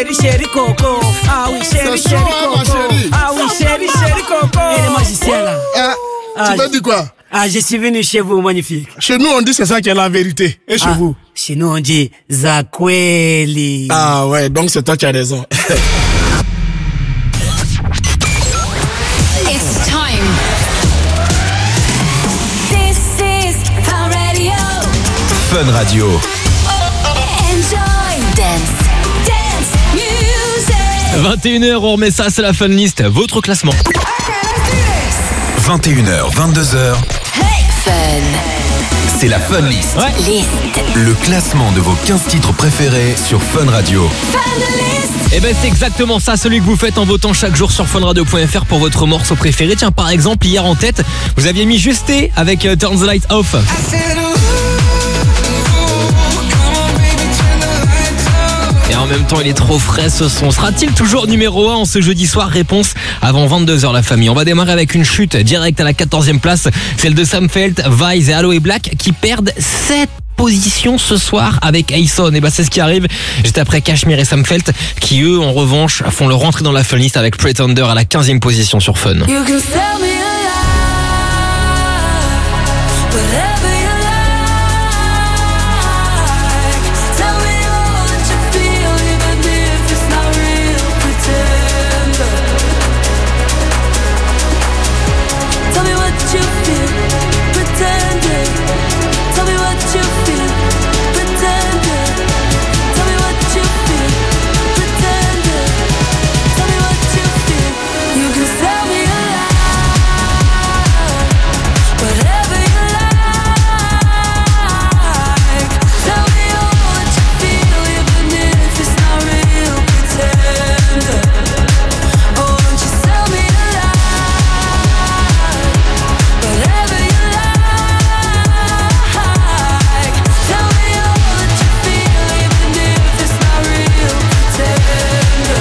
chérie, chérie Coco. Ah oui, chérie, C'est chérie chaud, hein, Coco. ma chérie. Ah oui, chérie, chérie Coco. Et les magiciens là. Tu m'as dit quoi? Ah, je suis venu chez vous, magnifique. Chez nous, on dit c'est ça qui est la vérité. Et chez vous? Chez nous, on dit Zakweli. Ah ouais, donc c'est toi qui as raison. It's time. This is Fun Radio. Fun Radio. Enjoy. Dance music. 21h, on remet ça, c'est la Fun List, votre classement. 21h, 22h, Hey, Fun. c'est la Fun List. Ouais. List. Le classement de vos 15 titres préférés sur Fun Radio. Fun List. Et ben c'est exactement ça, celui que vous faites en votant chaque jour sur funradio.fr pour votre morceau préféré. Tiens, par exemple, hier en tête, vous aviez mis Justé avec Turn the Light Off. Et en même temps, il est trop frais ce son. Sera-t-il toujours numéro 1 en ce jeudi soir? Réponse avant 22h la famille. On va démarrer avec une chute direct à la 14e place, celle de Sam Felt, Vice et Aloe Black qui perdent 7 positions ce soir avec Ayson. Et bah c'est ce qui arrive juste après Cashmere et Sam Felt qui eux en revanche font leur entrée dans la Fun List avec Pretender à la 15e position sur Fun. You can sell me a lie, whatever you like. Tell me all that you feel, even if it's not real. Pretender. Tell me what you feel, pretender. Tell me what you feel, pretender. Tell me what you feel, pretender. Tell me what you feel. You can sell me a lie, whatever you like. Tell me all that you feel, even if it's not real. Pretender. Oh, won't you sell me a lie, whatever you like. Tell me all that you feel, even if it's not real. Pretender.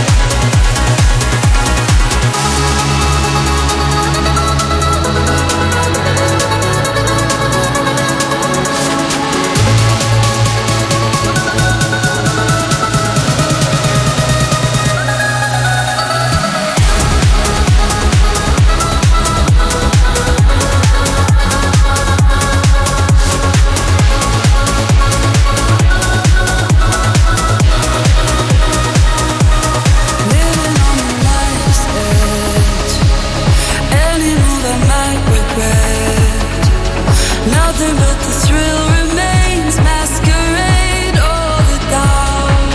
Living on the life's edge. Any move I might regret. Nothing but the thrill remains. Masquerade all the doubt.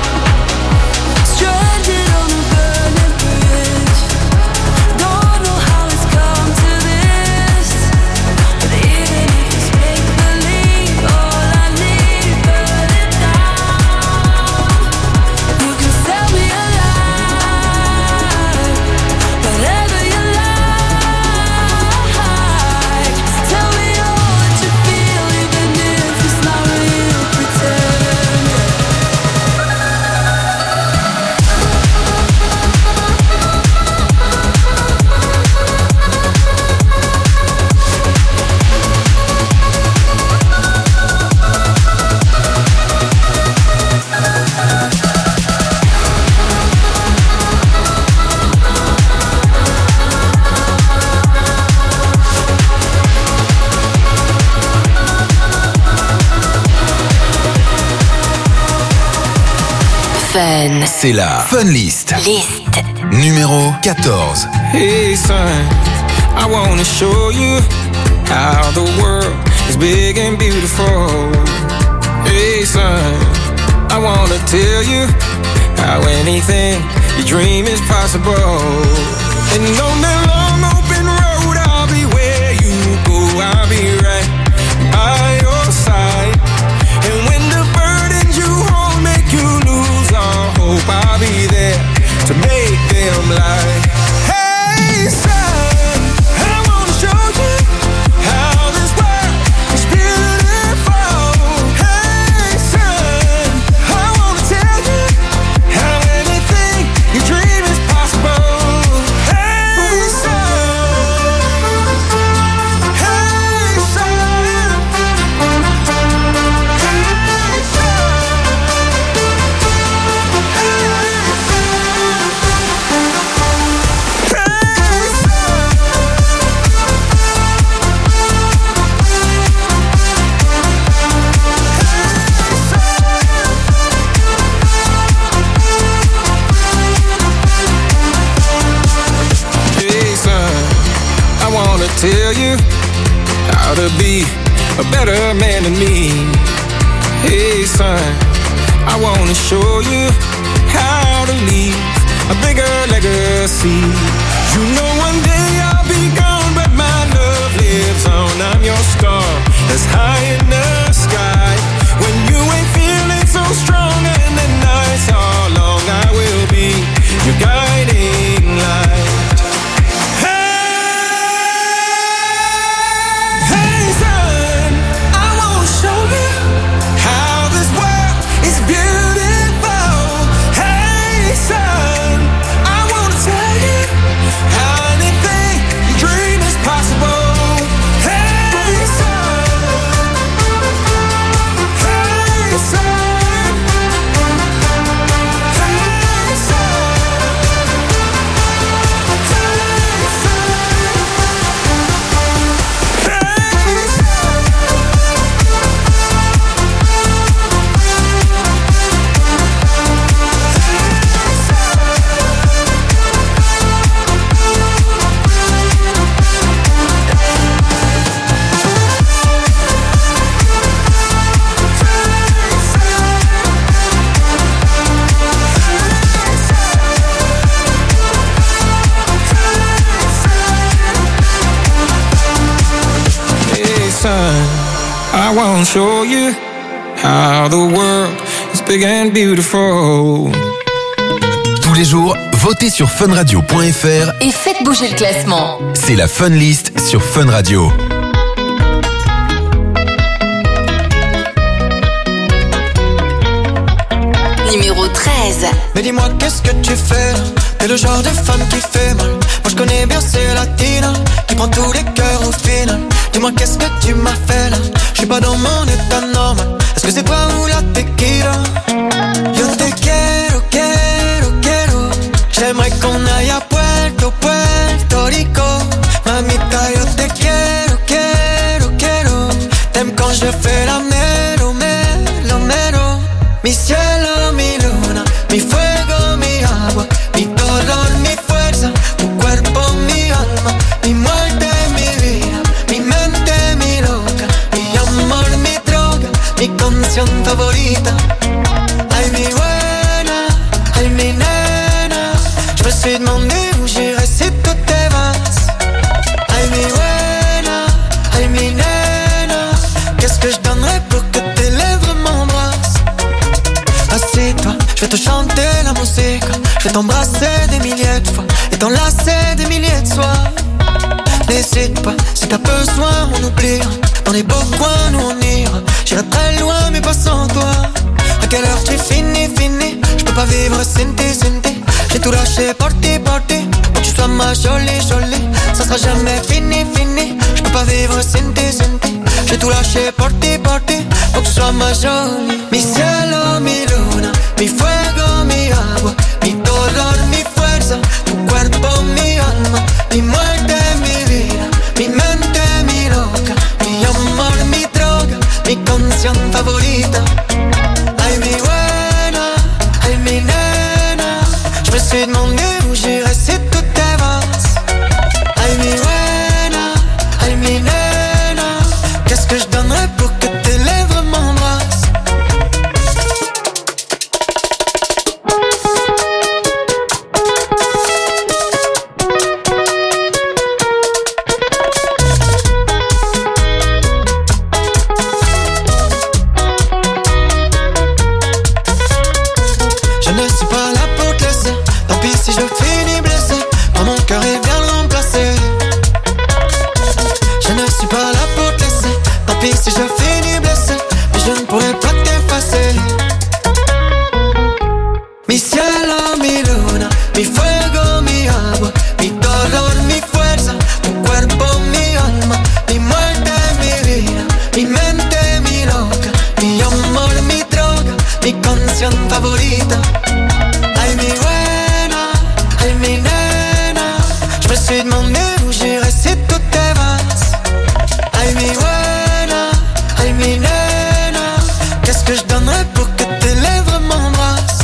Stranded on a burning bridge. Don't know how it's come to this. But even if it's make believe, all I need burn it down. You can sell me a lie, whatever you like. Tell me all that you feel, even if it's not real. Pretender. Fun C'est la Fun List. List. Numéro 14. Hey son, I wanna show you how the world is big and beautiful. Hey son, I wanna tell you how anything you dream is possible. And on that long open road, I'll be where you go, I'll be right by your side. And when the burdens you hold make you lose all hope, I'll be there to make them lie. Hey son, I wanna show you how this world is beautiful. Hey son, I wanna tell you how anything you dream is possible. Hey son. to be a better man than me. Hey son, I wanna show you how to leave a bigger legacy. You know one day I'll be gone, but my love lives on. I'm your star that's high in the sky. When you ain't feeling so strong and the nights are long, I will be your guiding light. I won't show you how the world is big and beautiful. Tous les jours, votez sur funradio.fr Et faites bouger le classement. C'est la Fun List sur Fun Radio. Numéro 13. Mais dis-moi qu'est-ce que tu fais là? T'es le genre de femme qui fait mal. Moi je connais bien ces latinas qui prend tous les cœurs au final. Dis-moi qu'est-ce que tu m'as fait là? Je suis pas dans mon état normal. Est-ce que c'est toi ou la tequila? Yo te quiero, quiero, quiero. J'aimerais qu'on aille à Puerto, Puerto Rico. Mamita, yo te quiero, quiero, quiero. T'aimes quand je fais la melo, melo, melo. Mi cielo, mi luna, mi fuego, mi agua, mi dolor, mi fuerza, tu cuerpo, mi alma, mi muerte, mi vida, mi mente, mi loca, mi amor, mi droga, mi canción favorita. Ay, mi buena, ay, mi nena, je me suis demandé où j'irais si tout te vas. Ay, mi buena, ay, mi nena, qu'est-ce que je donnerais pour que tes lèvres m'embrassent? Assieds-toi, je vais te chanter la musique. Je vais t'embrasser des milliers de fois et t'enlacer des milliers de soirs. N'hésite pas, si t'as besoin on oubliera. Dans les beaux coins nous on ira. J'irai très loin mais pas sans toi. À quelle heure tu finis, finis? Je peux pas vivre sans tes. J'ai tout lâché pour ti, pour que tu sois ma jolie, jolie. Ça sera jamais fini, fini. Je peux pas vivre sans tes. J'ai tout lâché pour ti, pour que tu sois ma jolie. Mi cielo, mi luna, mi fuego, mi agua, mi dolor, mi fuerza, tu cuerpo, mi alma, mi muerte, mi vida, mi mente, mi loca, mi amor, mi droga, mi canción favorita. Ay, mi buena, ay, mi nena, je me suis demandé où j'irais si tout te vas. Ay, mi buena, ay, mi nena, qu'est-ce que je donnerais pour que tes lèvres m'embrassent? Je ne suis pas là pour te laisser. Tant pis si je finis blessé. Prends mon cœur et viens le remplacer. Je ne suis pas là pour te laisser. Tant pis si je finis blessé. Mais je ne pourrai pas t'effacer. Mi cielo, mi luna, mi fuego, mi agua, mi dolor, mi fuerza, tu cuerpo, mi alma, mi muerte, mi vida, mi mente, mi loca, mi amor, mi droga, mi canción favorita. Ay, mi buena, ay, mi nena, je me suis demandé où j'irais si tout te vas. Ay, mi buena, ay, mi nena, qu'est-ce que je donnerais pour que tes lèvres m'embrassent?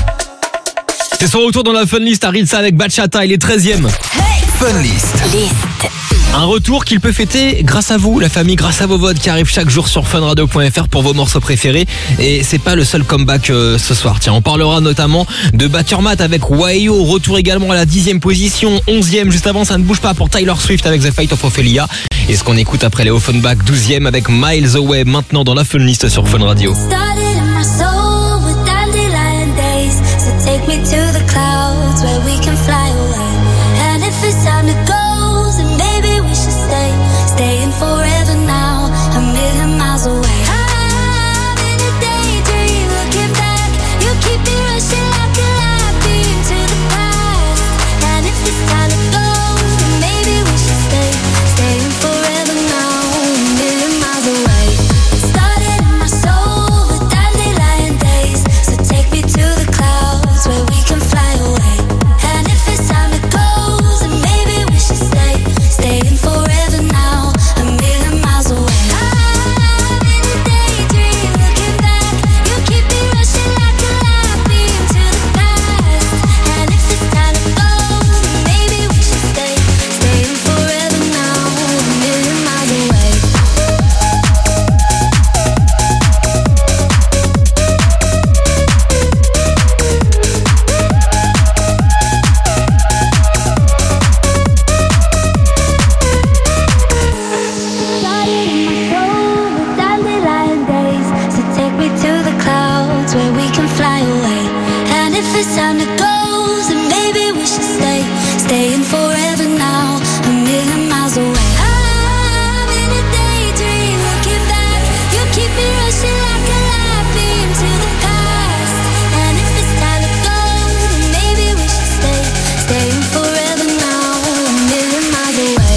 C'est son retour dans la Fun List, Aritza avec Bachata, il est 13ème. Fun List. Un retour qu'il peut fêter grâce à vous, la famille, grâce à vos votes qui arrivent chaque jour sur funradio.fr pour vos morceaux préférés. Et c'est pas le seul comeback ce soir. Tiens, on parlera notamment de Baturmat avec Wayo, retour également à la 10e position, 11e. Juste avant, ça ne bouge pas pour Taylor Swift avec The Fate of Ophelia. Et ce qu'on écoute après les Offenbach, 12e avec Miles Away, maintenant dans la Fun List sur Fun Radio. Started in my soul with dandelion days. So take me to the clouds where we can fly away. And if it's time to go, then maybe we should stay. Staying forever now, a million miles away. I'm in a daydream, looking back. You keep me rushing like a light beam to the past. And if it's time to go, then maybe we should stay. Staying forever now, a million miles away. Started in my soul with dandelion days. So take me to the clouds where we can fly away. And if it's time to go, then maybe we should stay. Staying forever now, a million miles away. I'm in a daydream, looking back. You keep me rushing like a light beam to the past. And if it's time to go, then maybe we should stay. Staying forever now, a million miles away. Started in my soul with dandelion days. So take me to the clouds where we can fly away. And if it's time to go, then maybe we should stay. Staying forever now, a million miles away. I'm in a daydream, looking back. You keep me rushing like a light beam to the past. And if it's time to go, then maybe we should stay. Staying forever now, a million miles away.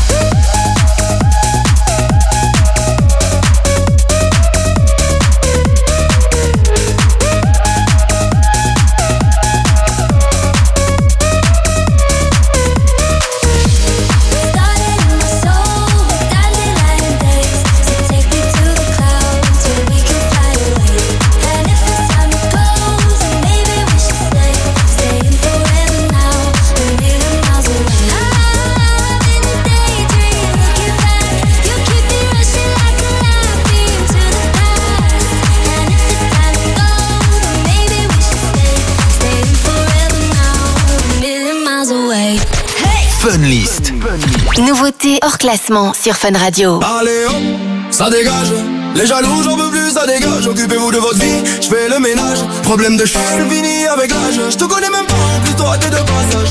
Started in my soul with dandelion days. So take me to the clouds where we can fly away. And if it's time to go, then maybe we should stay. Staying forever now, a million miles away. I'm in a daydream, looking back. You keep me rushing like a light beam to the past. And if it's time to go, then maybe we should stay. Staying forever now, a million miles away. Fun List. Nouveauté hors classement sur Fun Radio. Allez hop, ça dégage. Les jaloux, j'en peux plus, ça dégage. Occupez-vous de votre vie, je fais le ménage. Problème de ch**, c'est fini avec l'âge. Je te connais même pas, en plus toi t'es de passage.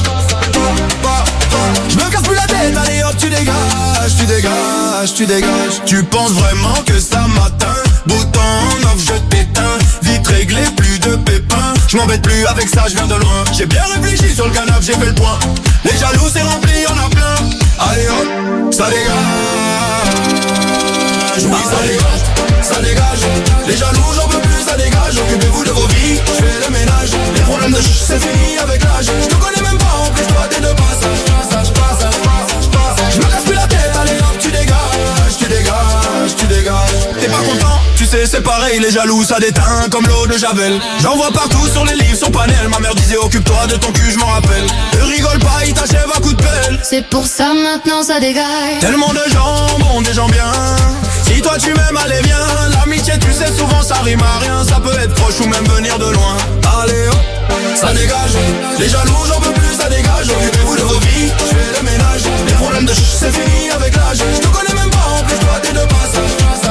Je me casse plus la tête, allez hop, tu dégages, tu dégages, tu dégages. Tu penses vraiment que ça m'atteint? Bouton off, je t'éteins. Vite réglé, plus de pépins. Je m'embête plus avec ça, je viens de loin. J'ai bien réfléchi sur le canapé, j'ai fait le point. Les jaloux, c'est rempli, y'en a plein. Allez hop, ça dégage. Oui, ça dégage, ça dégage. Les jaloux, j'en peux plus, ça dégage. Occupez-vous de vos vies, je fais le ménage. Les problèmes de ch**, c'est fini avec l'âge. Je te connais même pas, en plus toi t'es de passage. Je me casse plus la tête, allez hop, tu dégages, tu dégages, tu dégages. T'es pas content? Tu sais c'est pareil, les jaloux ça déteint comme l'eau de Javel. J'en vois partout sur les livres, sur panel. Ma mère disait occupe-toi de ton cul, je m'en rappelle. Ne rigole pas, il t'achève à coup de pelle. C'est pour ça maintenant ça dégage. Tellement de gens, bon des gens bien. Si toi tu m'aimes, allez viens. L'amitié tu sais souvent ça rime à rien. Ça peut être proche ou même venir de loin. Allez hop, ça dégage. Les jaloux j'en peux plus, ça dégage. Occupez-vous de vos vies, je fais le ménage. Les problèmes de ch**, c'est fini avec l'âge. Je te connais même pas, en plus toi t'es de passage.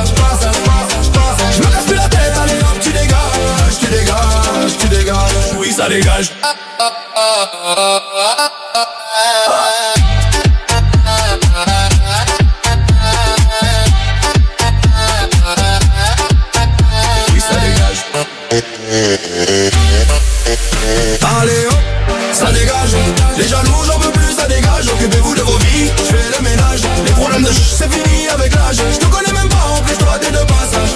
Je me casse plus la tête, allez hop, tu dégages, tu dégages, tu dégages. Oui ça dégage. Oui ça dégage. Allez hop, ça dégage. Les jaloux j'en peux plus, ça dégage. Occupez-vous de vos vies, je fais le ménage. Les problèmes de ch**, c'est fini avec l'âge. Je te connais même pas, en plus toi t'es de passage.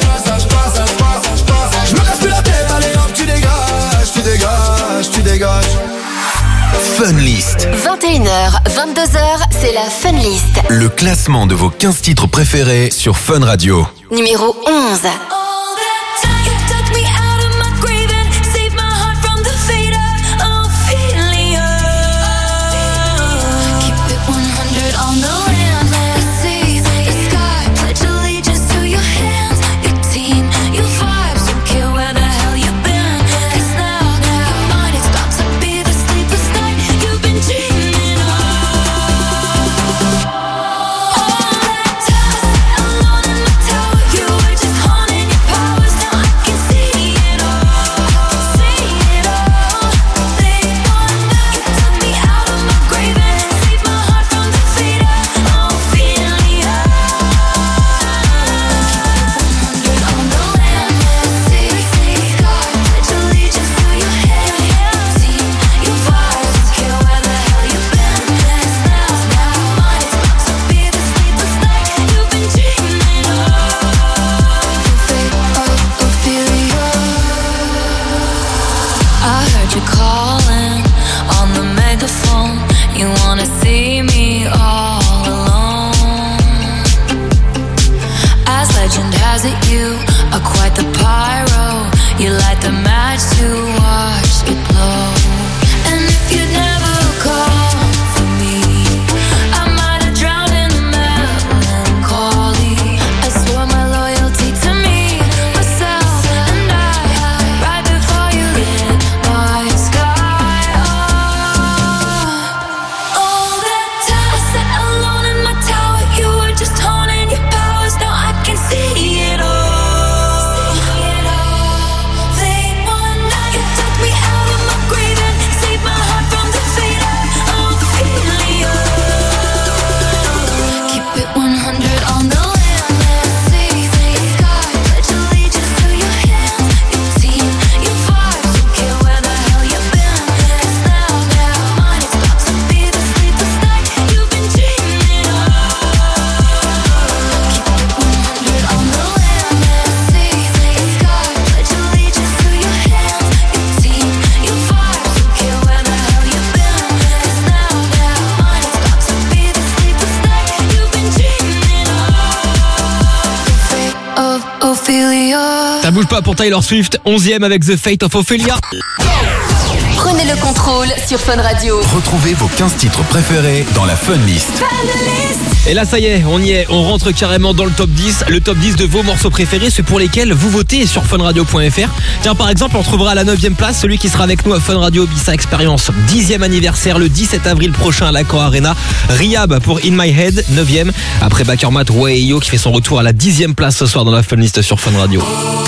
Je me casse plus la tête, allez hop, tu dégages, tu dégages, tu dégages. Fun List. 21h, 22h, c'est la Fun List. Le classement de vos 15 titres préférés sur Fun Radio. Numéro 11. Keep it 100 on the land. pas pour Taylor Swift, 11e avec The Fate of Ophelia. Prenez le contrôle sur Fun Radio. Retrouvez vos 15 titres préférés dans la Fun List. Et là ça y est, on rentre carrément dans le top 10. Le top 10 de vos morceaux préférés, ceux pour lesquels vous votez sur funradio.fr. Tiens, par exemple, on trouvera à la 9e place celui qui sera avec nous à Fun Radio Ibiza Experience 10e anniversaire le 17 avril prochain à l'Accor Arena. Rihab pour In My Head, 9e. Après Bakermat, Waeyo qui fait son retour à la 10e place ce soir dans la Fun List sur Fun Radio.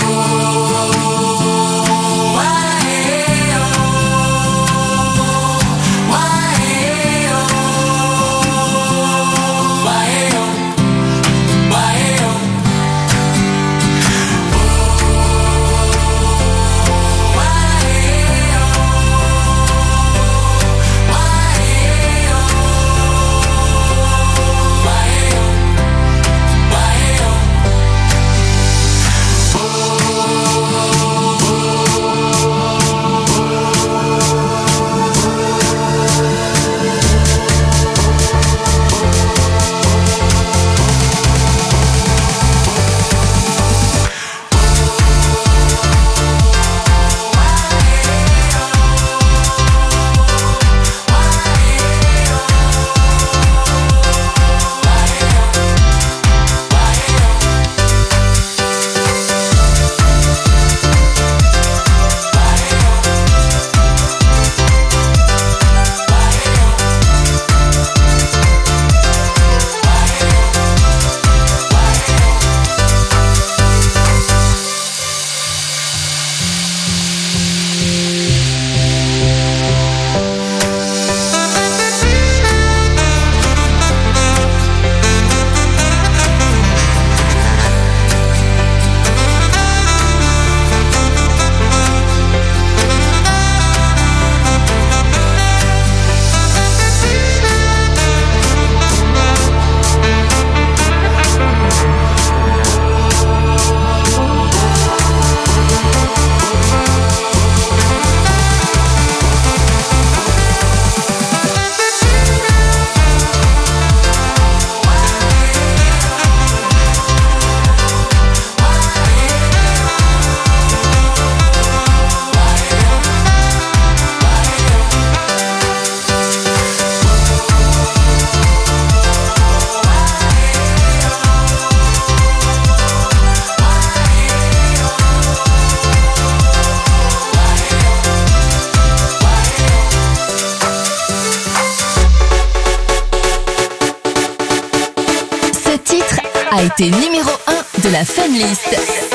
A été numéro 1 de la Fun List.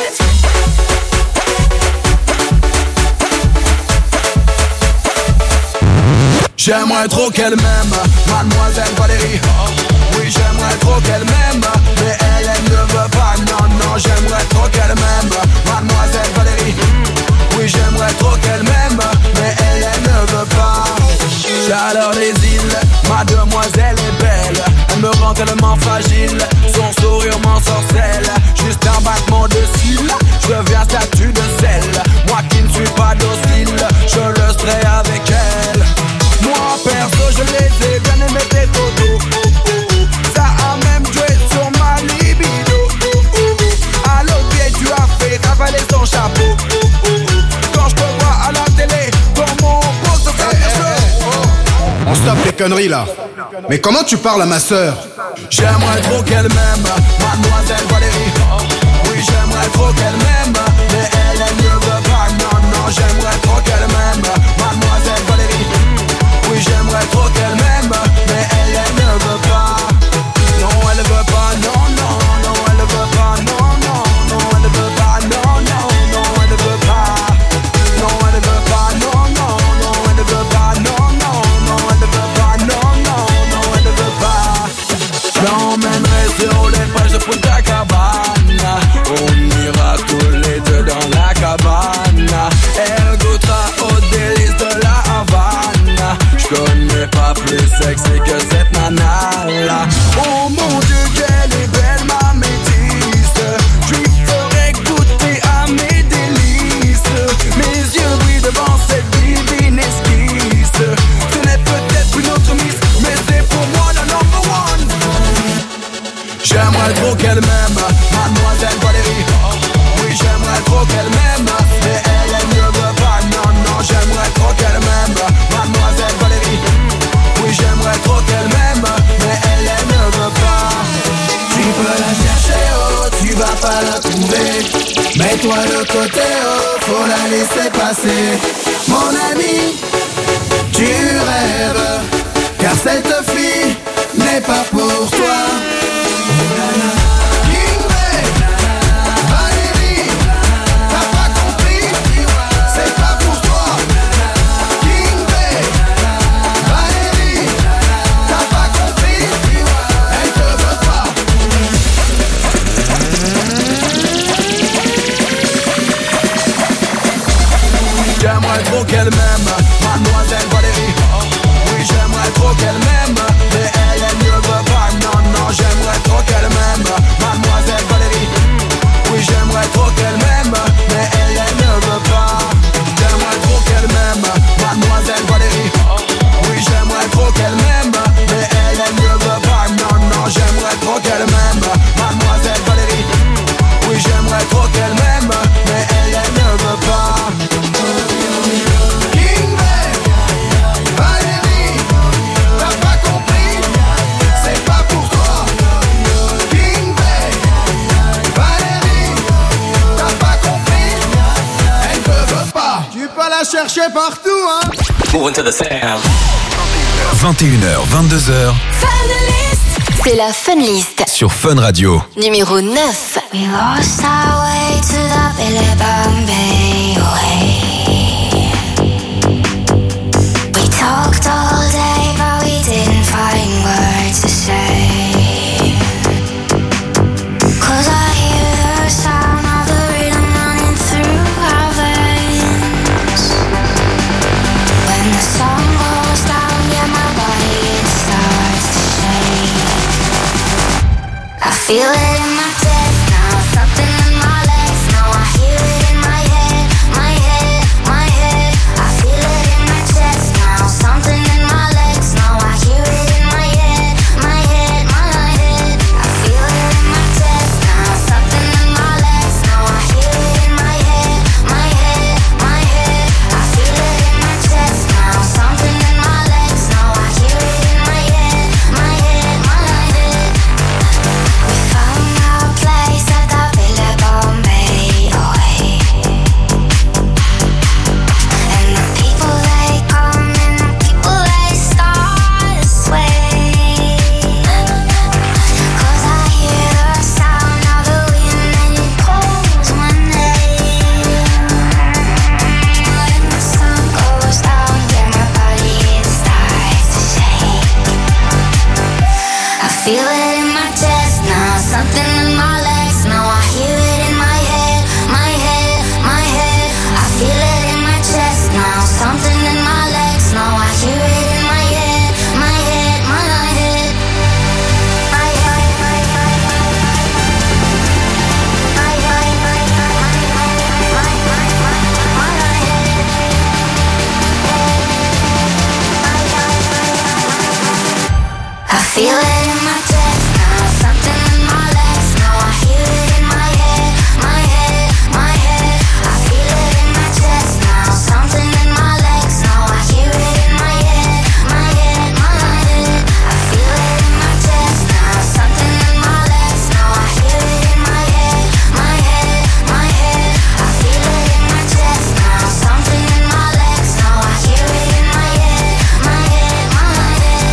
J'aimerais trop qu'elle m'aime, mademoiselle Valérie. Oui, j'aimerais trop qu'elle m'aime, mais elle ne veut pas. Non, non, j'aimerais trop qu'elle m'aime, mademoiselle Valérie. Oui, j'aimerais trop qu'elle m'aime, mais elle ne veut pas. Chaleur des îles, ma demoiselle est belle. Elle me rend tellement fragile, son sourire m'ensorcelle. Juste un battement de cils, je deviens statue de sel. Moi qui ne suis pas docile, je le serai avec elle. Moi perso je les ai bien aimé tes photos. Ça a même joué sur ma libido. À l'autre pied tu as fait ravaler son chapeau. Quand je te vois à la télé, dans mon beau se fait On stoppe les conneries là. Mais comment tu parles à ma sœur? J'aimerais trop qu'elle m'aime, mademoiselle Valérie. Oui, j'aimerais trop qu'elle m'aime, mais elle ne veut pas. Non, non, j'aimerais trop qu'elle m'aime, mademoiselle Valérie. Oui, j'aimerais trop qu'elle m'aime, mais elle ne veut pas. Non, elle veut pas, non, non, non, elle veut pas, non, non, non, elle veut pas, non, non, non, elle veut pas. Non, elle veut pas, non, non, non, elle veut pas, non, non, non, elle veut pas, non, non, non, elle veut pas. Je l'emmènerai sur les plages de Punta Cabana. On ira tous les deux dans la cabane. toi le côté haut, faut la laisser passer. Mon ami, tu rêves, car cette fille n'est pas pour toi. J'aimerais trop qu'elle m'aime, mademoiselle Valérie. Oui, j'aimerais trop qu'elle m'aime, mais elle ne veut pas. Non, non, j'aimerais trop qu'elle m'aime, mademoiselle Valérie. Oui, j'aimerais trop qu'elle m'aime, mais elle ne veut pas. J'aimerais trop qu'elle m'aime, mademoiselle Valérie. Oui, j'aimerais trop qu'elle m'aime, mais elle ne veut pas. Non, non, j'aimerais trop qu'elle m'aime, mademoiselle Valérie. Oui, j'aimerais trop qu'elle m'aime, mais elle ne veut pas. Chercher partout, hein. Moving to the sound. 21h, 22h. C'est la Fun List. Sur Fun Radio. Numéro 9. We lost our way to the Billabong Bay way. We talked all day, but we didn't find words to say. 'Cause I hear the sound of the rhythm running through our veins. When the sun goes down, yeah, my body it starts to shake. I feel it in my chest now, something in my legs now. I hear it in my head, my head, my head. I feel it in my chest now, something in my legs now. I hear it in my head, my head, my head. I feel it in my chest now, something in my legs now. I hear it in my head, my head, my head. I feel it in my chest now, something in my legs now. I hear it in my head, my head, my head. We found our place at the Billabong Bay way. And the people they come and the people they start to sway. 'Cause I hear the sound of the wind and it calls my name. When the sun goes down, yeah, my body it starts to shake. I feel it in my chest now, something in my legs now. I hear it in my head, my head, my head. I feel it in my chest now, something in my legs now. I hear it in my head, my head, my head. My head, my head, my head, my head. I feel it in my chest now, something in my legs now. I hear it in my head, my head, my head. I feel it in my chest now, something in my legs now. I hear it in my head, my head, my head. I feel it in my chest now, something in my legs now. I hear it in my head, my head, my head. I feel it in my chest now, something in my legs now. I hear it in my head, my head, my head.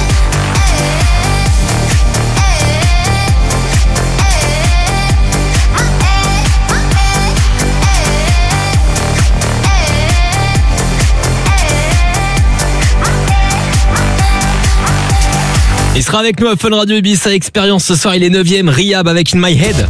Il sera avec nous à Fun Radio Ibiza Expérience ce soir, il est 9ème, Rihab avec In My Head.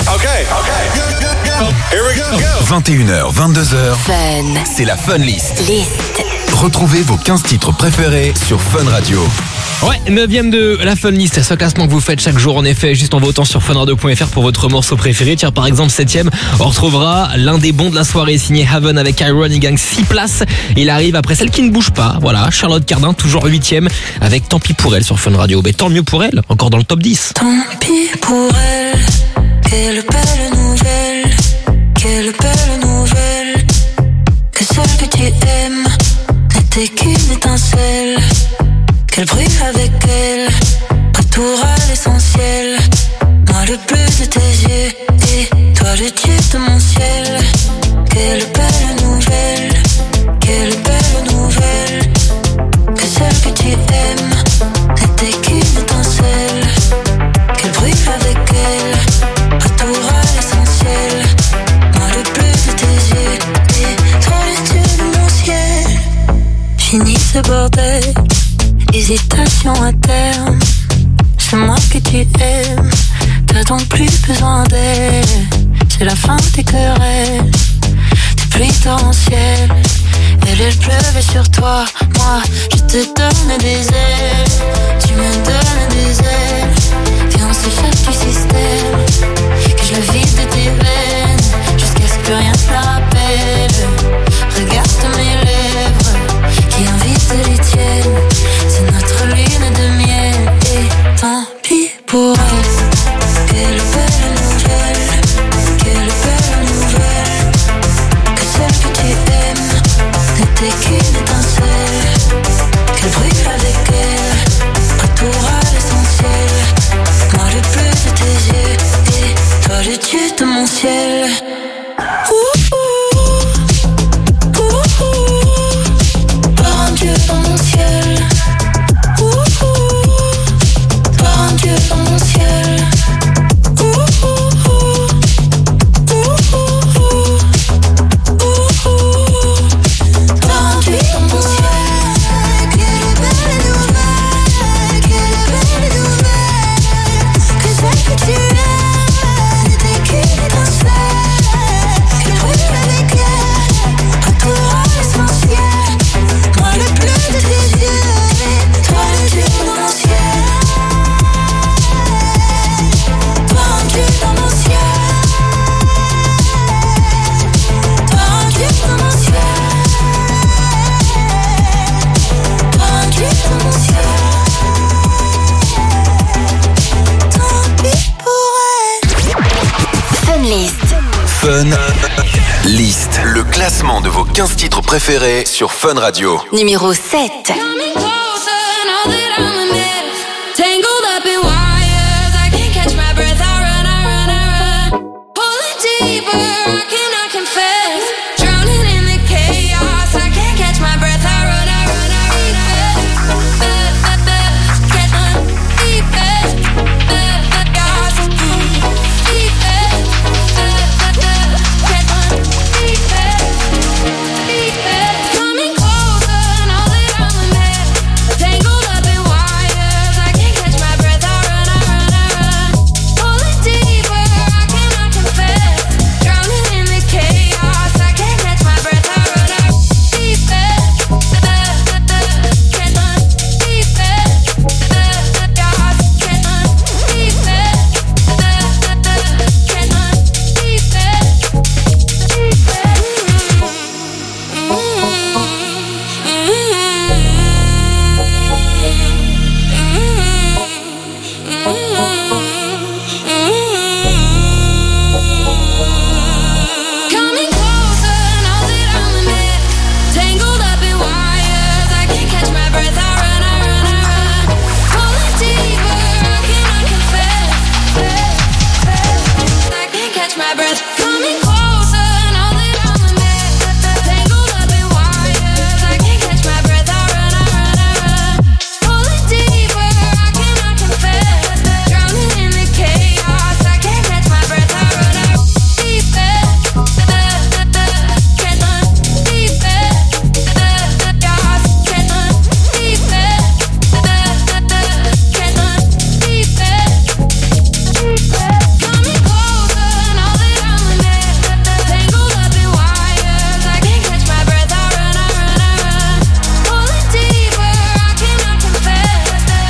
Here we go. 21h, 22h. Fun. C'est la Fun List. List. Retrouvez vos 15 titres préférés sur Fun Radio. Ouais, 9ème de la Fun List, ce classement que vous faites chaque jour en effet, juste en votant sur funradio.fr pour votre morceau préféré. Tiens, par exemple 7ème, on retrouvera l'un des bons de la soirée signé Haven avec Iron, il gagne 6 places. Il arrive après celle qui ne bouge pas, voilà, Charlotte Cardin, toujours 8ème avec Tant pis pour elle sur Fun Radio. Mais tant mieux pour elle, encore dans le top 10. Tant pis pour elle, quelle belle nouvelle, quelle belle nouvelle. Que celle que tu aimes n'était qu'une étincelle. Qu'elle brille avec elle, retour à l'essentiel. Moi le bleu de tes yeux et toi le dieu de mon ciel. ce bordel. Hésitation à terme. C'est moi que tu aimes. T'as donc plus besoin d'elle. C'est la fin des querelles. Des pluies torrentielles. Elle pleuvait sur toi. Moi, je te donne des ailes. Tu me donnes des ailes. Viens, on s'échappe du système. Que je le vide de tes veines. Jusqu'à ce que rien ne te la rappelle. Regarde mes lèvres qui invitent les tiennes. C'est notre lune de miel. Et tant pis pour elle. Quelle belle nouvelle. Quelle belle nouvelle. Que celle que tu aimes n'était qu'une étincelle. Qu'elle brûle avec elle. Retour à l'essentiel. Moi le bleu de tes yeux. Et toi le dieu de mon ciel. Par un dieu dans mon ciel. Par un dieu dans mon ciel. Par un dieu dans mon ciel. Quelle belle nouvelle. Quelle belle nouvelle. Que celle que tu aimes n'était qu'une étincelle. Qu'elle brûle avec elle. Retour à l'essentiel. Moi le bleu de tes yeux. Toi le dieu dans mon ciel. Toi un dieu dans mon ciel. Toi un dieu dans mon ciel. Toi un dieu dans mon ciel. Tant pis pour elle. Fun List. Fun List. Le classement de vos 15 titres préférés sur Fun Radio. Numéro 7. Coming closer, know that I'm a mess. Tangled up in wires, I can't catch my breath. I run. Pulling deeper, I cannot confess. Drowning in the chaos, I can't catch my breath. I run. Can't run deeper. Chaos, deeper. Can't run deeper. Coming closer, know that I'm a mess. Tangled up in wires, I can't catch my breath. I run. Pulling deeper, I cannot confess. Drowning in the chaos, I can't catch my breath. I run deeper. Can't run deeper. Chaos, can't run deeper. Can't run Coming closer, know that I'm a mess. Tangled up in wires, I can't catch my breath. I run. Pulling deeper, I cannot confess. I can't catch my breath. Coming closer, know that I'm a mess. Tangled up in wires, I can't catch my breath. I run. Pulling deeper, I cannot confess. Drowning in the chaos, I can't catch my breath. I run deeper. Can't run deeper. Chaos, can't run deeper. Can't run deeper. Coming closer, know that I'm a mess. Tangled up in wires, I can't catch my breath. I run. Pulling deeper, I cannot confess.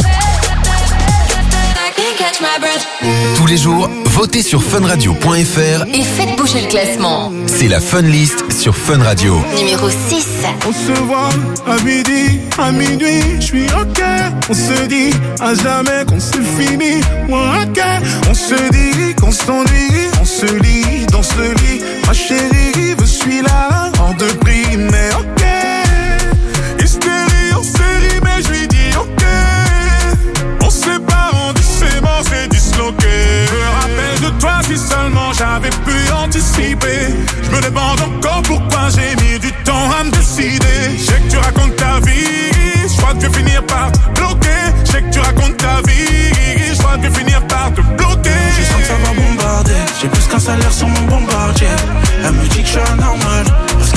I can't catch my breath. Tous les jours, votez sur funradio.fr. Et faites bouger le classement. C'est la Fun List sur Fun Radio. Numéro 6. On se voit à midi, à minuit, je suis ok. On se dit à jamais qu'on c'est fini, moi ok. On se dit qu'on s'ennuie, on se lit dans ce lit. Ma chérie, je suis là, hors de prix, mais ok. Hystérie en série, mais je lui dis ok. On se sépare, on dit c'est mort, c'est disloqué. Je me rappelle de toi si seulement j'avais pu anticiper. Je me demande encore pourquoi j'ai mis du temps à me décider. Je sais que tu racontes ta vie, je crois que je vais finir par te bloquer. Je sais que tu racontes ta vie, je crois que je vais finir par te bloquer. Je sens que ça va bombarder, j'ai plus qu'un salaire sur mon bombardier. Elle me dit que je suis anormal, parce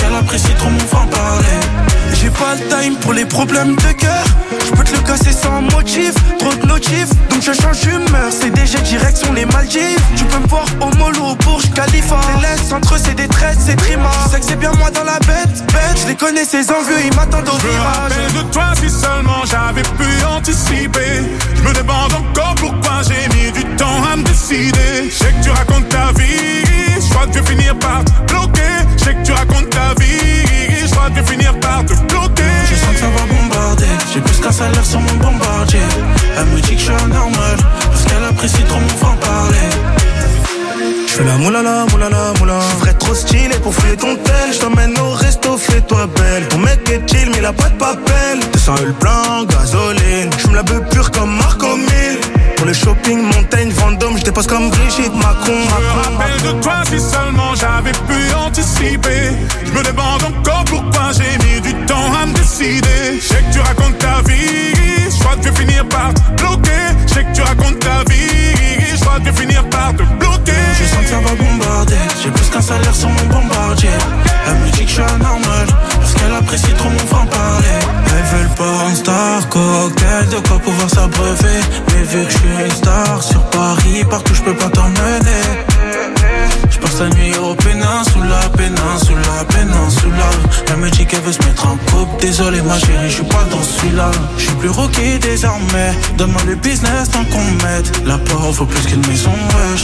time pour les problèmes de cœur. Je peux te le casser sans motif, trop de notifs, donc je change d'humeur. C'est déjà direction les Maldives. Tu peux me voir au mollo au Burj Khalifa. Les laisses entre eux c'est des traites, c'est trima. Tu sais que c'est bien moi dans la bête. Je les connais ces envieux, ils m'attendent au virage. Je me rappelle de toi si seulement j'avais pu anticiper. Je me demande encore pourquoi j'ai mis du temps à me décider. Je sais que tu racontes ta vie, je crois que tu vas finir par te bloquer. Je sais que tu racontes ta vie, je crois que tu vas finir par te bloquer. Je sens que ça va bombarder, j'ai plus qu'un salaire sur mon bombardier. Elle me dit que je suis anormal, parce qu'elle apprécie trop mon franc-parler. Je fais la moulala, moulala, moula. Je ferais trop stylé pour fouiller ton tel. Je t'emmène au resto, fais-toi belle. Ton mec est chill, mais il a pas de papel. 200 le plein, gasoline. Je me la veux pure comme Marco 1000. Pour le shopping, Montaigne, Vendôme, je dépasse comme Brigitte Macron. Je me rappelle de toi si seulement j'avais pu anticiper. Je me demande encore pourquoi j'ai mis du temps à me décider. Je sais que tu racontes ta vie, je crois que tu vas finir par te bloquer. Je sais que tu racontes ta vie, je crois que tu vas finir par te bloquer. Je sens que ça va bombarder, j'ai plus qu'un salaire sur mon bombardier. Elle me dit que je suis anormal, parce qu'elle apprécie trop mon franc-parler. Elle veut le porn star, cocktail, de quoi pouvoir s'abreuver. Mais vu que je suis une star sur Paris, partout je peux pas t'emmener. Je passe la nuit au péninsula, péninsula, péninsula. Elle me dit qu'elle veut se mettre en couple. Désolé ma chérie, je suis pas dans celui-là. Je suis plus rookie désormais. Donne-moi le business tant qu'on m'aide. La porte vaut plus qu'une maison, wesh.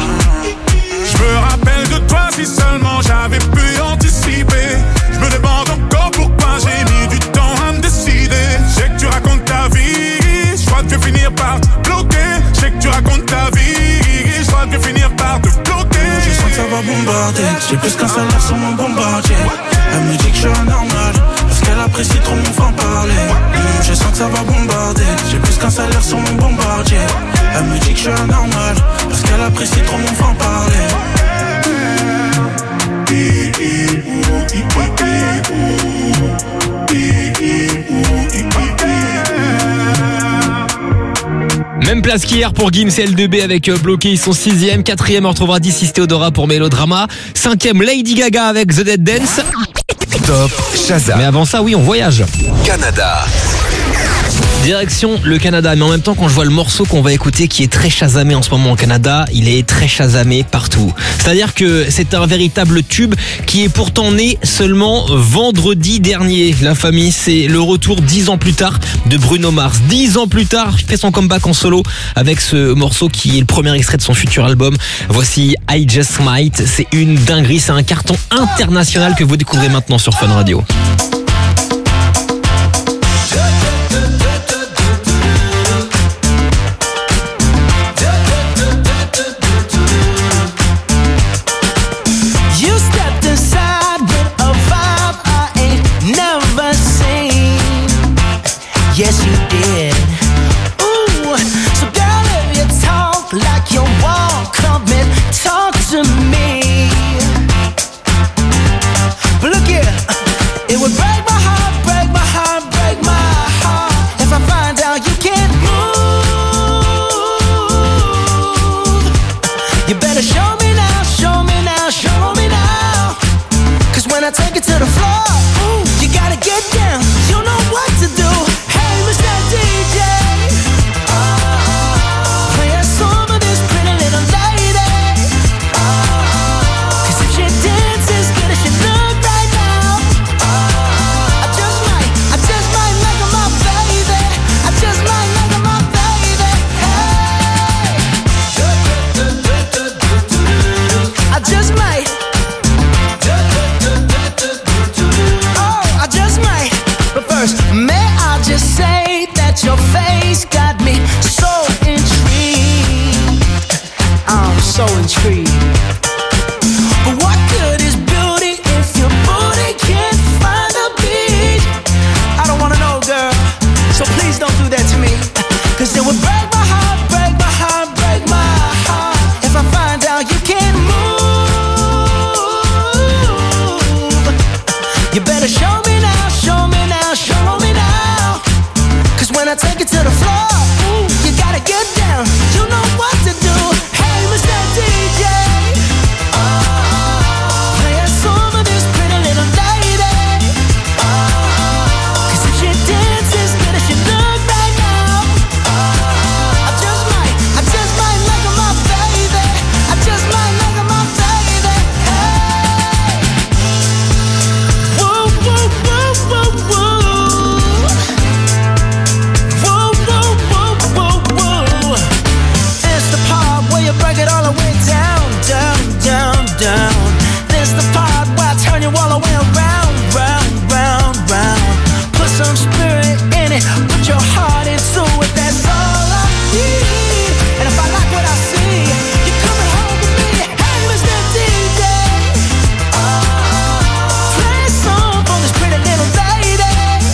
Je me rappelle de toi si seulement j'avais pu anticiper. Je me demande encore pourquoi j'ai mis du temps à me décider. Je sais que tu racontes ta vie, je crois que tu vas finir par te bloquer. Je sais que tu racontes ta vie, je crois que tu vas finir par te bloquer. Je sens que ça va bombarder, j'ai plus qu'un salaire sur mon bombardier. Elle me dit que je suis anormal, parce qu'elle apprécie trop mon franc-parler. Je sens que ça va bombarder, j'ai plus qu'un salaire sur mon bombardier. Elle me dit que je suis anormal, parce qu'elle apprécie trop mon franc-parler. Même place qu'hier pour Gims et L2B avec Bloqué, ils sont 6ème, 4ème, on retrouvera d'ici Théodora pour Mélodrama, 5ème Lady Gaga avec The Dead Dance. Top Shazam. Mais avant ça, oui, on voyage. Canada. Direction le Canada, mais en même temps quand je vois le morceau qu'on va écouter qui est très chasamé en ce moment au Canada, il est très chasamé partout. C'est-à-dire que c'est un véritable tube qui est pourtant né seulement vendredi dernier. La famille, c'est le retour 10 ans plus tard de Bruno Mars. 10 ans plus tard, il fait son comeback en solo avec ce morceau qui est le premier extrait de son futur album. Voici I Just Might, c'est une dinguerie, c'est un carton international que vous découvrez maintenant sur Fun Radio. Yes, you did. Ooh, so girl, if you talk like you walk, come and talk to me. But look here, it would break my heart, break my heart, break my heart if I find out you can't move. You better show me now, show me now, show me now. 'Cause when I take it to the floor, ooh, you gotta get down. You know what to do. DJ, play a song of this pretty little lady. 'Cause if she dances good as she look right now, I just might make her my baby. I just might make her my baby. Hey, I just might. Oh, I just might. But first, may I just say that your face got me so intrigued. I'm so intrigued. But what good is beauty if your booty can't find a beat? I don't wanna know, girl, so please don't do that to me. 'Cause it would break my heart, break my heart, break my heart if I find out you can't move. You better show me now, show me now, show me now. 'Cause when I take it to the floor, ooh, you gotta get down. You know what to do. Hey, Mr. DJ, play a song of this pretty little lady. 'Cause if put your heart into it, that's all I need. And if I like what I see, you're coming home with me. Hey, Mr. DJ, play a song for this pretty little lady.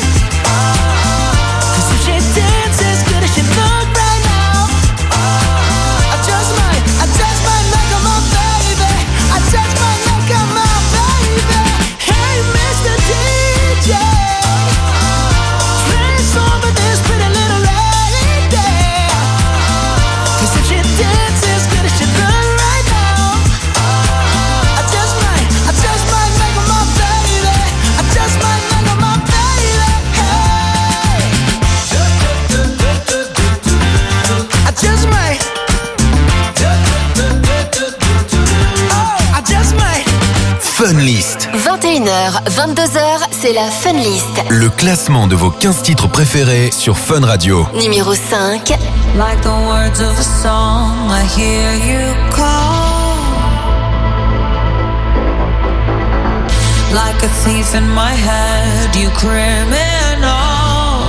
'Cause if she dances good as she look right now, I just might make her my baby. I just might make her my baby. Hey, Mr. DJ, play a song for this pretty little lady. 'Cause if she dances good as she look right now, I just might make her my baby. I just might make her my baby. Hey, I just might. Oh, I just might. Fun List, 21h, 22h, c'est la Fun List. le classement de vos 15 titres préférés sur Fun Radio. Numéro 5. Like the words of a song, I hear you call. Like a thief in my head, you criminal.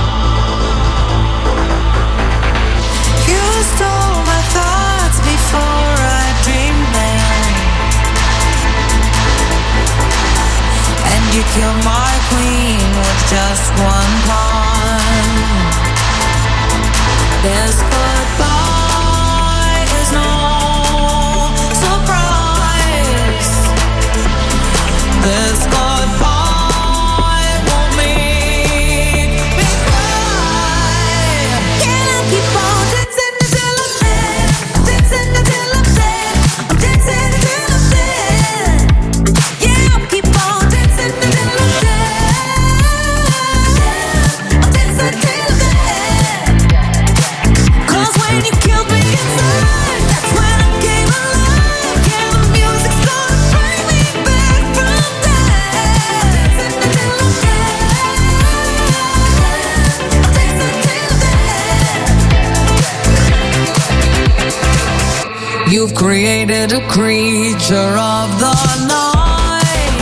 You stole my thoughts before I dreamed them. And you killed my queen with just one pawn. This goodbye is no surprise. This goodbye won't make me cry. Can I keep on dancing until I'm dead? Dancing until I'm dead. I'm dancing until I'm dead. Yeah, I'll keep on dancing until I'm dead. I'm dancing until I'm dead. 'Cause when you killed me inside, that's when I came alive. Yeah, the music's gonna bring me back from death. Dancing until I'm dead. I'm dancing until I'm dead. You've created a creature of the night.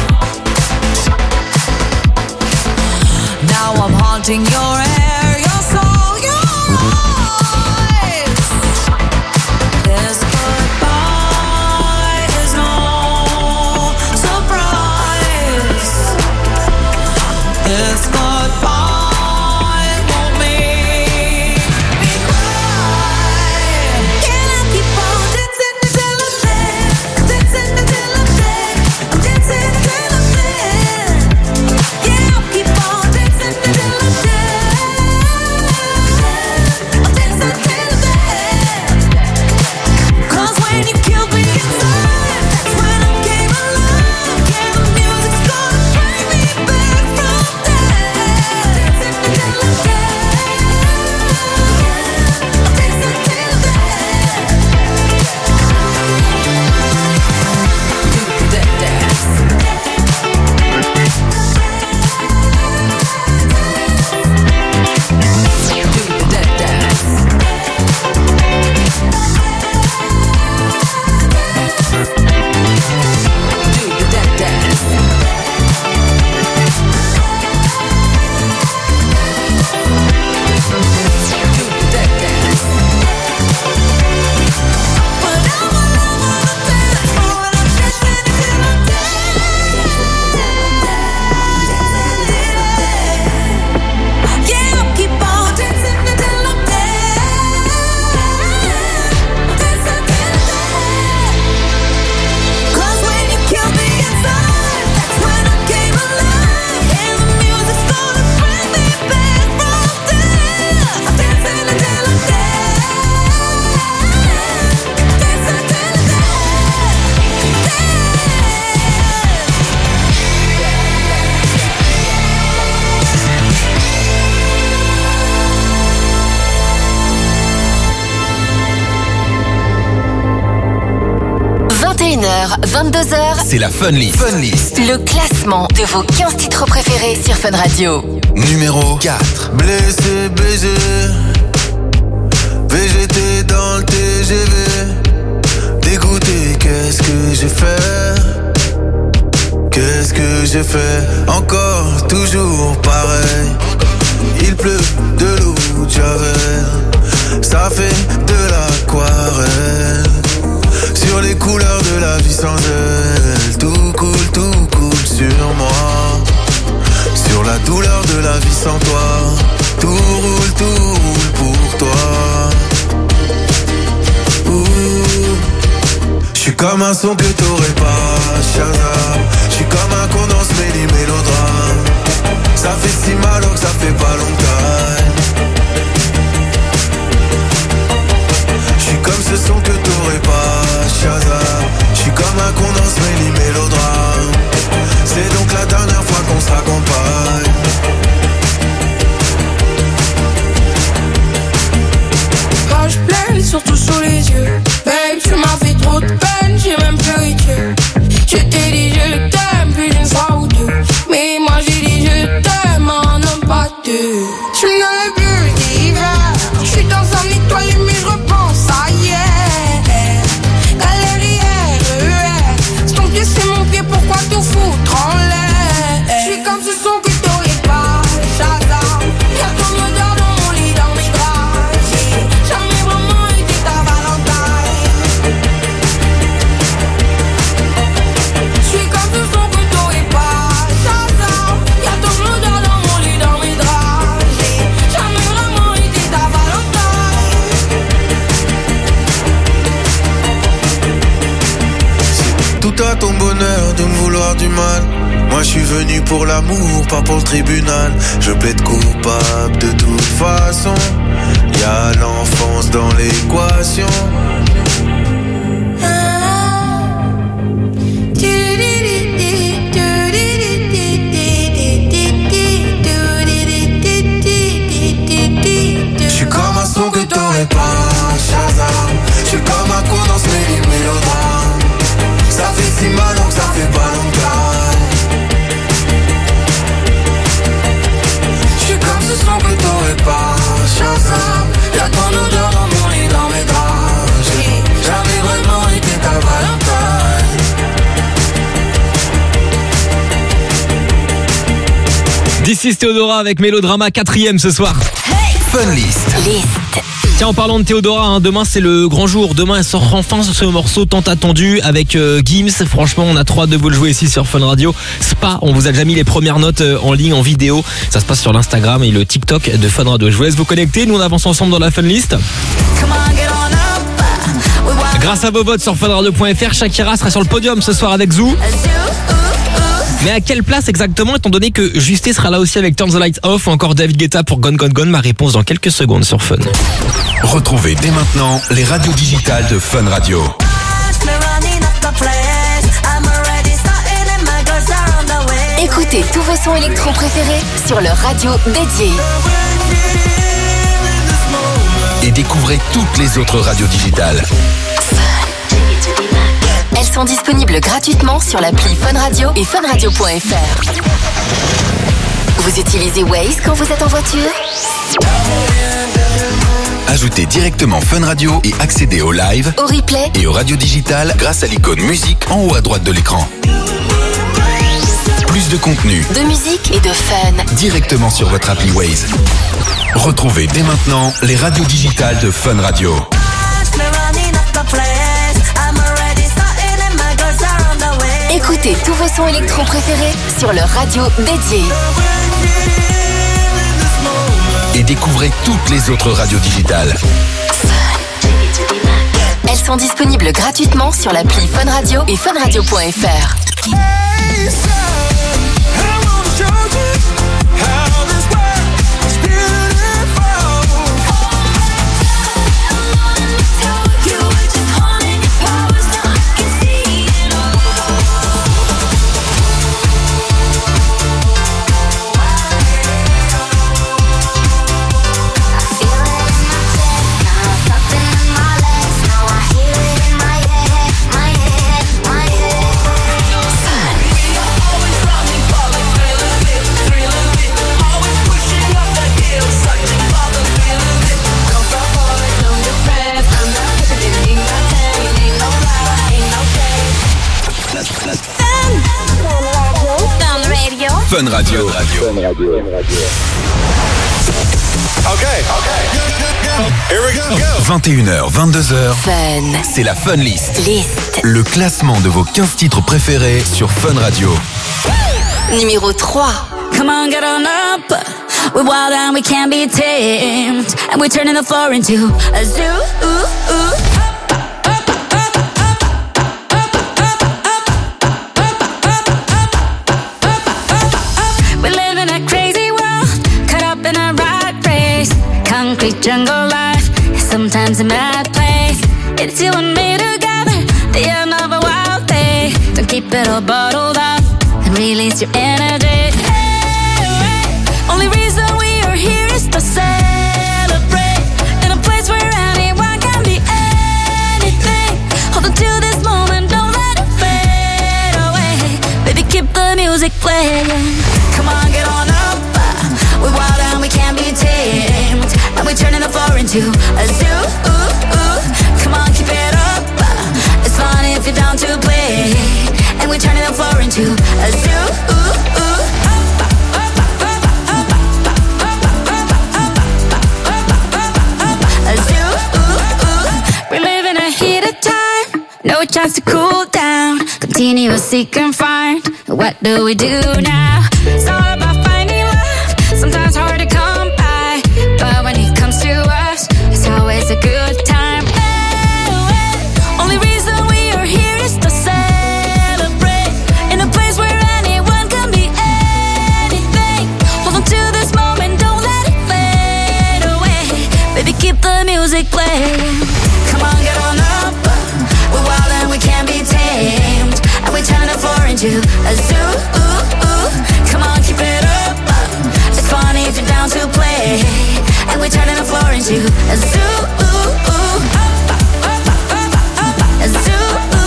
Now I'm haunting your hair, your soul, your eyes. This goodbye is no surprise. This goodbye won't make me cry. Can I keep on dancing until I'm dead? Dancing until I'm dead. I'm dancing until I'm dead. Yeah, I'll keep on dancing until I'm dead. I'm dancing until I'm dead. 'Cause when you killed me inside, that's when I came alive. Yeah, the music's gonna bring me back from death. Dancing until I'm dead. I'm dancing until I'm dead. Do that dance. Do that dance. Do that dance. Do that dance. But I'm all over the dance floor and I'm dancing until I'm dead. Yeah, I'll keep on dancing until I'm dead. Dancing until I'm dead. 'Cause when you killed me inside, that's when I came alive. And the music's gonna bring me back from death. I'm dancing until I'm dead. Dancing until I'm dead. 21h, 22h, C'est la Fun List. Fun List, le classement de vos 15 titres préférés sur Fun Radio. numéro 4. Blessé, baisé, VGT dans le TGV. Dégoûté, qu'est-ce que j'ai fait? Qu'est-ce que j'ai fait? Encore, toujours pareil. il pleut de l'eau de Javel. Ça fait de l'aquarelle sur les couleurs de la vie sans elle. Tout coule sur moi, sur la douleur de la vie sans toi. Tout roule pour toi. J'suis comme un son que t'aurais pas, Shazam. J'suis comme un condensé mélodrame. Ça fait si mal alors que ça fait pas longtemps. J'suis comme ce son que t'aurais pas, Shazam. J'suis comme un condensé mélodrame. C'est donc la dernière fois qu'on se raccompagne. Page pleine, surtout sous les yeux. Babe, tu m'as fait trop de peine, j'ai même pleuré Dieu. Je t'ai dit je t'aime, puis d'une fois ou deux. Mais moi j'ai dit je t'aime, en homme pas deux. Je me donne le bleu d'hiver. Je suis dans un étoilé, mais je repense à hier. Galérière, ton pied c'est mon pied, pourquoi tout foutre en l'air? Je suis comme ce son que t'aurais pas, Shazam. Y'a ton odeur dans mon lit, dans mes draps. J'ai jamais vraiment été ta Valentine. Je suis comme ce son que t'aurais pas, Shazam. Y'a ton odeur dans mon lit, dans mes draps. J'ai jamais vraiment été ta Valentine. Tout à ton bonheur de me vouloir du mal. Moi je suis venu pour l'amour, pas pour le tribunal. Je plaide coupable de toute façon. Y'a l'enfance dans l'équation. J'suis comme un son que t'aurais pas, Shazam. J'suis comme un coup dans ce mélodrame. Ça fait si mal donc ça fait pas longtemps. J'suis comme ce son que t'aurais pas, Shazam. Y'a ton odeur dans mon lit, dans mes draps. J'ai jamais vraiment été ta Valentine. This is Théodora avec Mélodrama, 4ème ce soir. Fun List. Tiens, en parlant de Théodora, hein, demain c'est le grand jour. Demain elle sort enfin ce morceau tant attendu avec Gims. Franchement, on a trop hâte de vous le jouer ici sur Fun Radio. Spa, on vous a déjà mis les premières notes en ligne, en vidéo. Ça se passe sur l'Instagram et le TikTok de Fun Radio. Je vous laisse vous connecter. Nous on avance ensemble dans la Fun List. Grâce à vos votes sur funradio.fr, Shakira sera sur le podium ce soir avec Zou. Mais à quelle place exactement, étant donné que Justé sera là aussi avec Turn the Lights Off ou encore David Guetta pour Gone Gone Gone? Ma réponse dans quelques secondes sur Fun. Retrouvez dès maintenant les radios digitales de Fun Radio. Écoutez tous vos sons électro préférés sur leur radio dédiée. Et découvrez toutes les autres radios digitales. Elles sont disponibles gratuitement sur l'appli Fun Radio et funradio.fr. Vous utilisez Waze quand vous êtes en voiture? Ajoutez directement Fun Radio et accédez au live, au replay et aux radios digitales grâce à l'icône musique en haut à droite de l'écran. Plus de contenu, de musique et de fun directement sur votre appli Waze. Retrouvez dès maintenant les radios digitales de Fun Radio. Écoutez tous vos sons électro préférés sur leur radio dédiée. Et découvrez toutes les autres radios digitales. Elles sont disponibles gratuitement sur l'appli Fun Radio et funradio.fr. Fun Radio. Here we go. 21h, 22h. Fun. C'est la Fun List. List. Le classement de vos 15 titres préférés sur Fun Radio. Numéro 3. Come on, get on up. We're wild and we can't be tamed. And we're turning the floor into a zoo. We live in a crazy world, caught up in a rat race. Concrete jungle life is sometimes a mad place. It's you and me together, the end of a wild day. Don't keep it all bottled up and release your energy. Only reason we are here is to celebrate. In a place where anyone can be anything. Hold on to this moment, don't let it fade away. Baby, keep the music playing. Come on, get on up. We're wild and we can't be tamed. And we're turning the floor into a zoo. Come on, keep it up. It's fun if you're down to play. And we're turning the floor into a zoo. No chance to cool down. Continue to seek and find. What do we do now? It's all about finding love. Sometimes hard to come by, but when it comes to us, it's always a good time. Only reason we are here is to celebrate. In a place where anyone can be anything. Hold on to this moment, don't let it fade away. Baby, keep the music playing. Come on, get on up. We're wild and we can't be tamed. And we turn the floor into a zoo. Come on, keep it up. It's funny if you're down to play. And we're turning the floor into a zoo. A zoo.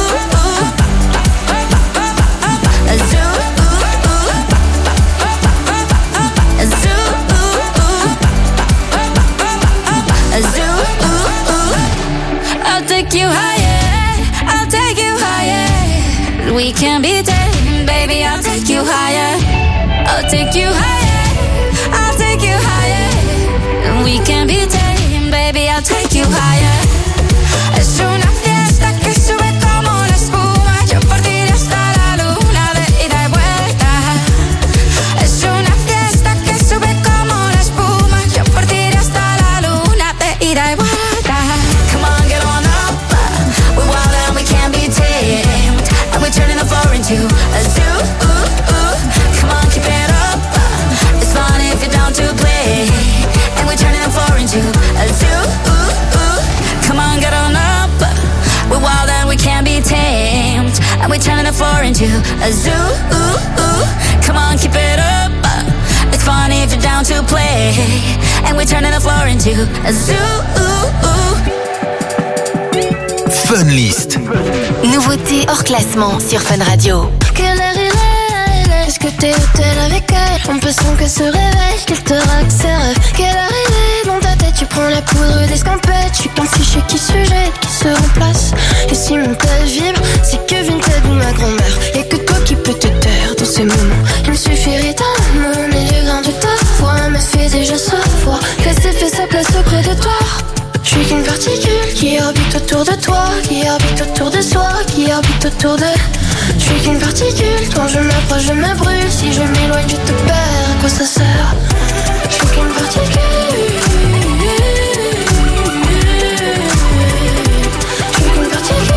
A zoo. A zoo. A zoo. I'll take you higher. I'll take you higher. We can be tamed, baby. I'll take you higher. I'll take you higher. I'll take you higher. We can be tamed, baby. I'll take you higher. Es una fiesta que sube como la espuma. Yo por ti hasta la luna de ida y vuelta. Es una fiesta que sube como la espuma. Yo por ti hasta la luna de ida y vuelta. Come on, get on up. We're wild and we can't be tamed. And we're turning the floor into a zoo. Come on, keep it up. It's fun if you're down to play. And we're turning the floor into a zoo. Come on, get on up. We're wild and we can't be tamed. And we're turning the floor into a zoo. Come on, keep it up. It's fun if you're down to play. And we're turning the floor into a zoo. Fun List. Nouveauté hors classement sur Fun Radio. Quelle heure il est? Est-ce que t'es hôtel avec elle? On peut sans qu'elle se réveille, qu'elle te raque ses rêves. Quelle heure il est? Dans ta tête tu prends la poudre d'escampette. Je suis qu'un fichier qui se jette, qui se remplace. Et si mon tel vibre, c'est que Vinted ou ma grand-mère. Y'a que toi qui peux te taire dans ces moments. Il me suffirait d'un mot, mais le grain de ta voix me fait déjà savoir qu'elle s'est fait sa place auprès de toi. Je suis qu'une particule qui orbite autour de toi, qui orbite autour de soi, qui orbite autour de... Je suis qu'une particule, quand je m'approche je me brûle. Si je m'éloigne je te perds, à quoi ça sert? Je suis qu'une particule. Je suis qu'une particule.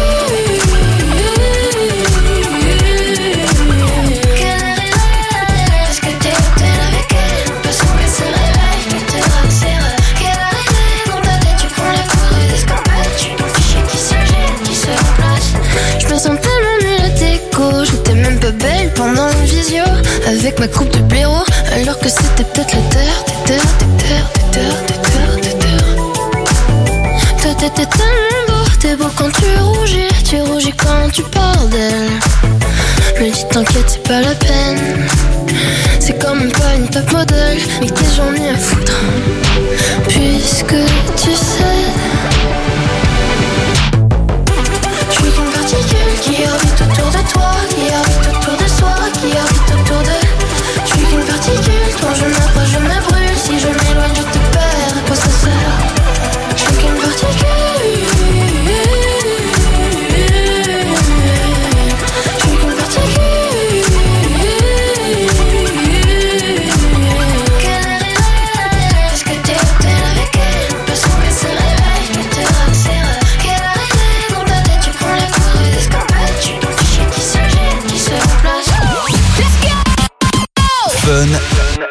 Quelle heure il est? Est-ce que t'es hôtel avec elle? On peut sans qu'elle se réveille, qu'elle te raque ses rêves. Quelle heure il est? Dans ta tête tu prends la poudre d'escampette. Je suis ton fichier qui se jette, qui se remplace. Je me sens tellement nulle à déco. J'étais même pas belle pendant une visio avec ma coupe de blaireau, alors que c'était peut-être la terre. Toi t'étais tellement beau, t'es beau quand tu rougis quand tu parles d'elle. Me dis t'inquiète c'est pas la peine, c'est quand même pas une top modèle, mais que j'en ai à foutre, puisque tu sais. Je suis qu'une particule qui orbite autour de toi, qui orbite autour de soi, qui orbite autour de... Je suis qu'une particule, quand je m'approche je me brûle, si je m'éloigne je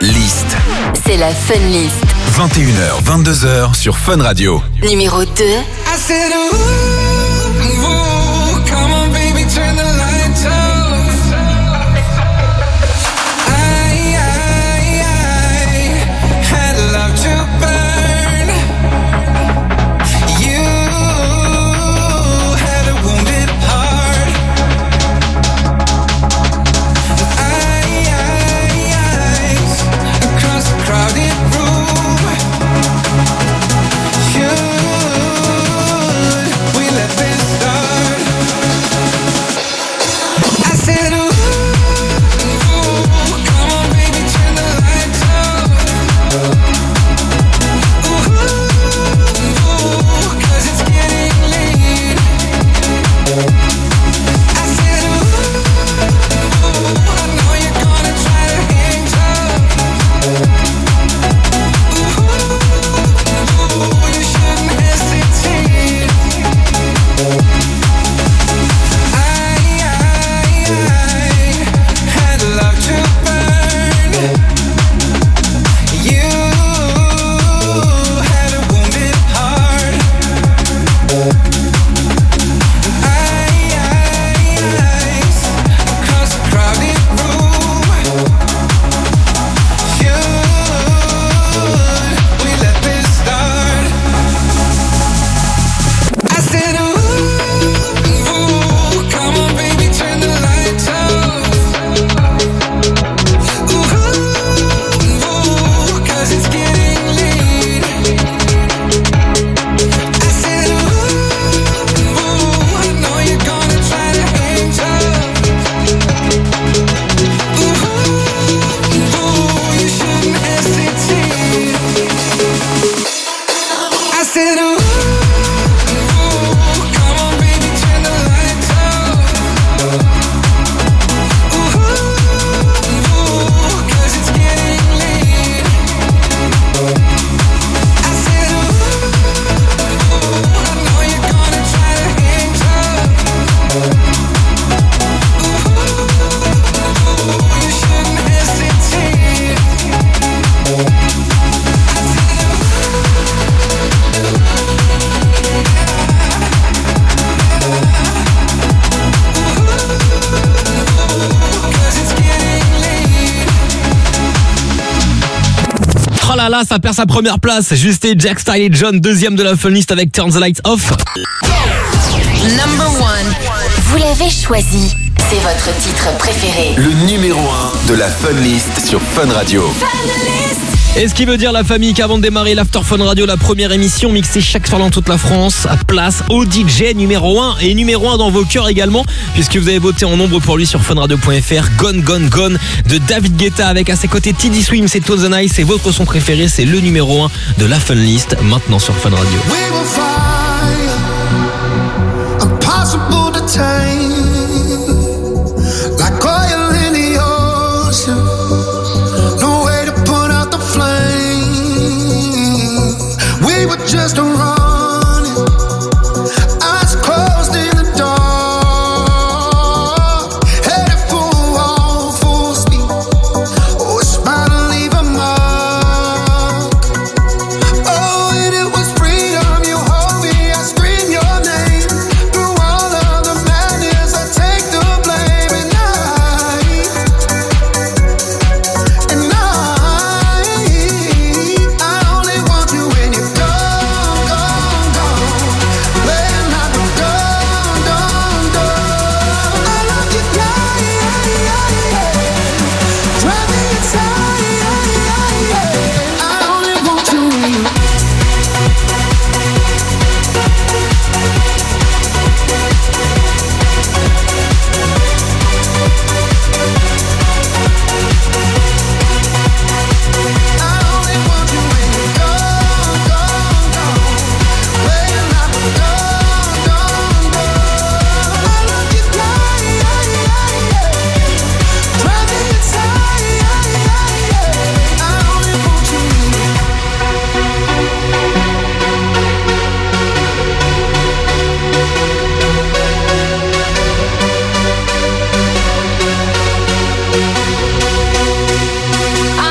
List. C'est la Fun List. 21h, 22h sur Fun Radio. Numéro 2. I said, ooh, ooh, come on, baby, turn the lights off. I had love to burn. You had a wounded heart. Across the crowded room. Should we let this start? I said, ooh, ooh, come on, baby, turn the lights off. Ooh, ooh, 'cause it's getting late. I said, ooh, ooh, I know you're gonna try to hang tough. Ooh, you shouldn't hesitate. I had love to burn. You had a wounded heart. Across the crowded room. Should we let this start? I said, ooh, come on, baby, turn the lights off. Ooh, 'cause it's getting late. I said, ooh, I know you're gonna try to hang tough. Ooh, you shouldn't hesitate. I said, ooh, come on, baby, turn the lights off. Ooh, 'cause it's getting late. I said, ooh, I know you're gonna try to hang tough. Ooh, you shouldn't hesitate. Oh là là, ça perd sa première place. Juste et Jack Style et John, deuxième de la Fun List avec Turn the Lights Off. Number 1. Vous l'avez choisi. C'est votre titre préféré. Le numéro 1 de la Fun List sur Fun Radio. Et ce qui veut dire, la famille, qu'avant de démarrer l'After Fun Radio, la première émission mixée chaque soir dans toute la France, à place au DJ numéro 1 et numéro 1 dans vos cœurs également, puisque vous avez voté en nombre pour lui sur funradio.fr. Gone Gone Gone de David Guetta avec à ses côtés Tiddy Swim, c'est Tones and Ice, et votre son préféré, c'est le numéro 1 de la Fun List, maintenant sur Fun Radio. We will find impossible to tame, like oil in the ocean. No way to put out the flame. We were just a